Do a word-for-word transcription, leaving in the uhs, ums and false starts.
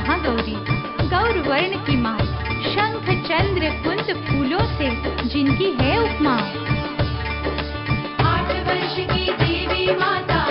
महागौरी, गौर वर्ण की माँ, शंख चंद्र कुंद फूलों से जिनकी है उपमा। आठ वर्ष की देवी माता